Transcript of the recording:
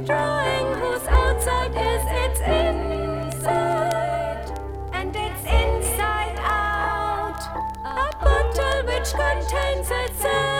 withdrawing, whose outside is its inside, and its inside out. A bottle which contains itself.